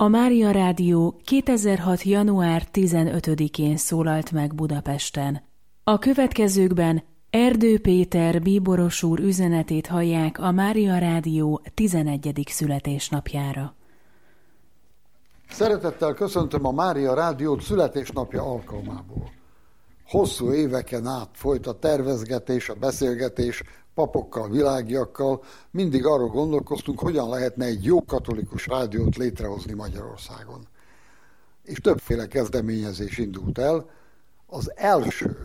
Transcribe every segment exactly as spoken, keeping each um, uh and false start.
A Mária Rádió kétezer-hat. január tizenötödikén szólalt meg Budapesten. A következőkben Erdő Péter bíboros úr üzenetét hallják a Mária Rádió tizenegyedik születésnapjára. Szeretettel köszöntöm a Mária Rádiót születésnapja alkalmából. Hosszú éveken át folyt a tervezgetés, a beszélgetés papokkal, világiakkal. Mindig arról gondolkoztunk, hogyan lehetne egy jó katolikus rádiót létrehozni Magyarországon. És többféle kezdeményezés indult el. Az első,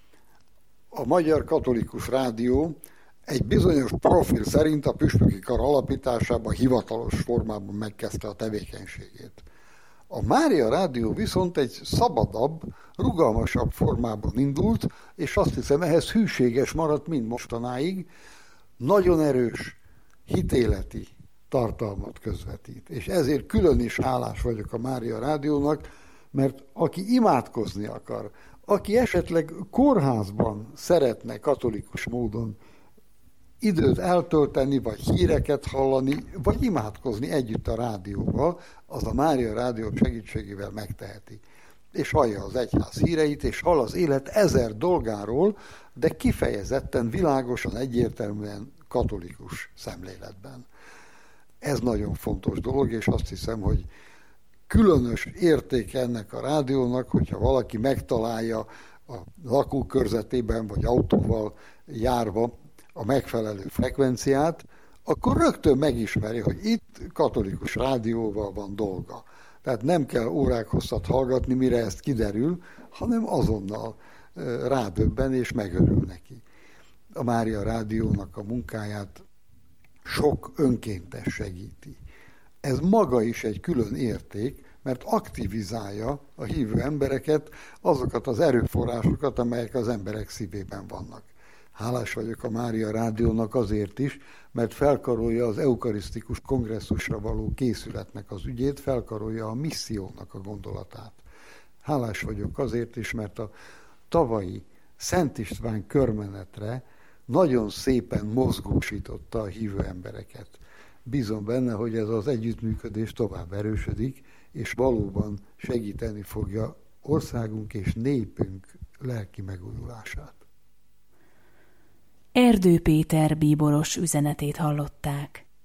a Magyar Katolikus Rádió egy bizonyos profil szerint a püspöki kar alapításában hivatalos formában megkezdte a tevékenységét. A Mária Rádió viszont egy szabadabb, rugalmasabb formában indult, és azt hiszem ehhez hűséges maradt mind mostanáig, nagyon erős, hitéleti tartalmat közvetít. És ezért külön is hálás vagyok a Mária Rádiónak, mert aki imádkozni akar, aki esetleg kórházban szeretne katolikus módon időt eltölteni, vagy híreket hallani, vagy imádkozni együtt a rádióval, az a Mária Rádió segítségével megteheti. És hallja az egyház híreit, és hall az élet ezer dolgáról, de kifejezetten, világosan, egyértelműen katolikus szemléletben. Ez nagyon fontos dolog, és azt hiszem, hogy különös érték ennek a rádiónak, hogyha valaki megtalálja a lakókörzetében, vagy autóval járva a megfelelő frekvenciát, akkor rögtön megismeri, hogy itt katolikus rádióval van dolga. Tehát nem kell órák hosszat hallgatni, mire ezt kiderül, hanem azonnal rádöbben és megörül neki. A Mária Rádiónak a munkáját sok önkéntes segíti. Ez maga is egy külön érték, mert aktivizálja a hívő embereket, azokat az erőforrásokat, amelyek az emberek szívében vannak. Hálás vagyok a Mária Rádiónak azért is, mert felkarolja az eukarisztikus kongresszusra való készületnek az ügyét, felkarolja a missziónak a gondolatát. Hálás vagyok azért is, mert a tavalyi Szent István körmenetre nagyon szépen mozgósította a hívő embereket. Bízom benne, hogy ez az együttműködés tovább erősödik, és valóban segíteni fogja országunk és népünk lelki megújulását. Erdő Péter bíboros üzenetét hallották.